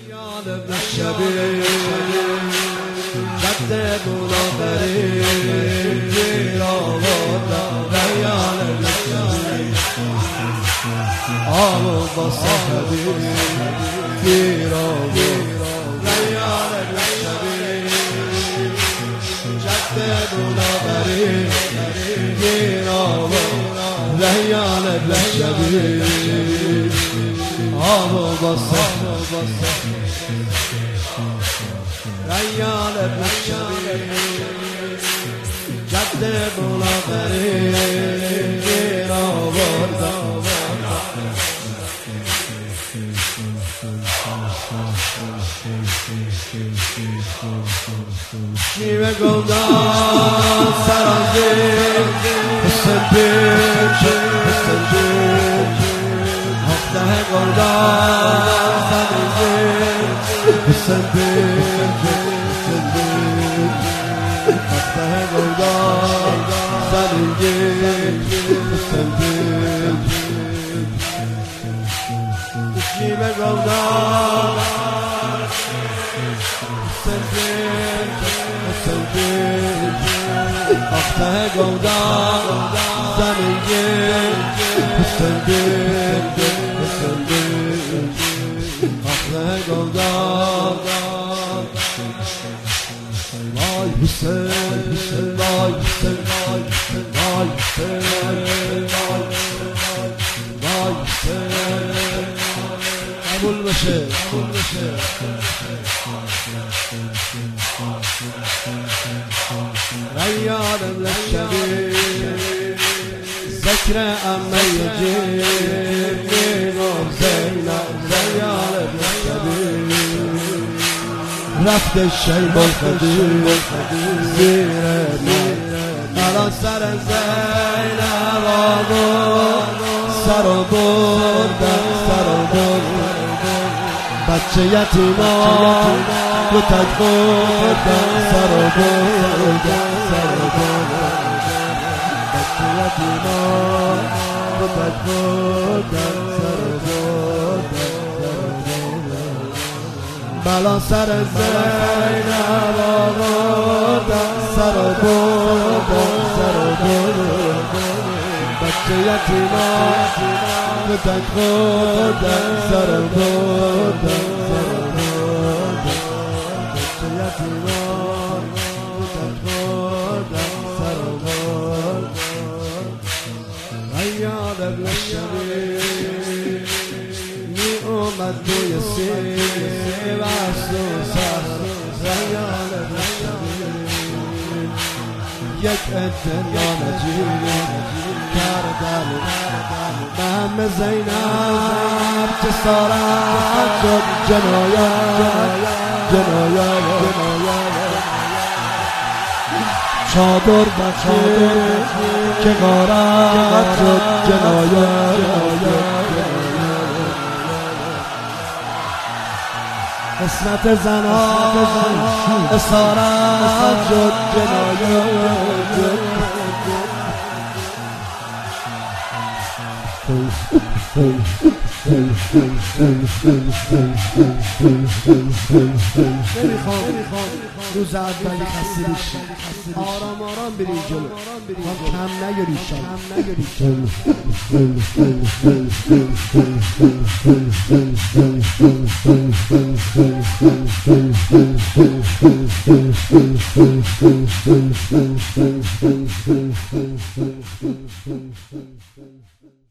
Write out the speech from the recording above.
ریان ابن شبیه جد مناظری گیر آوردم ریان ابن شبیه آب با صحبی گیر آوردم ریان ابن شبیه جد مناظری گیر آوردم ریان ابن شبیه آب با صحبی ریان ابن شبیه جد مناظری گیر آوردم شیوه گودان سرازیر حسن بیچ هفته گودان سرازیر حسن بیچ هفته گودان سرازیر حسن بیچ شیوه گودان آخته گودان زمین حسن بیت آخته گودان وای حسین وای حسین وای حسین وای حسین قبول بشه ریان ابن شبیه ذکر امه یجیب میگم زینب ریان ابن شبیه رفت شیب الخدیر زیر الان سر زینب آبود سر و بردن بچه یتیمان کتک خوردن سر و بردن بچه یتیمان کتک خوردن سر و بردن بلا سر زینب آوردن سر و بردن بچه یتیمان کتک خوردن سر و بردن بچه یتیمان کتک خوردن سر و بردن ریان ابن شبیه می اومد توی سیر و سوسر ریان ابن شبیه یک اتنان جیر کردن مهم زینب چه سارت شد جنایت چادر بخیر که غارت شد جنایت قسمت زنان اسارت شد جنایت نمیخوام روز اولی خسته بشی آرام آرام بریم جلو کم نگیری شم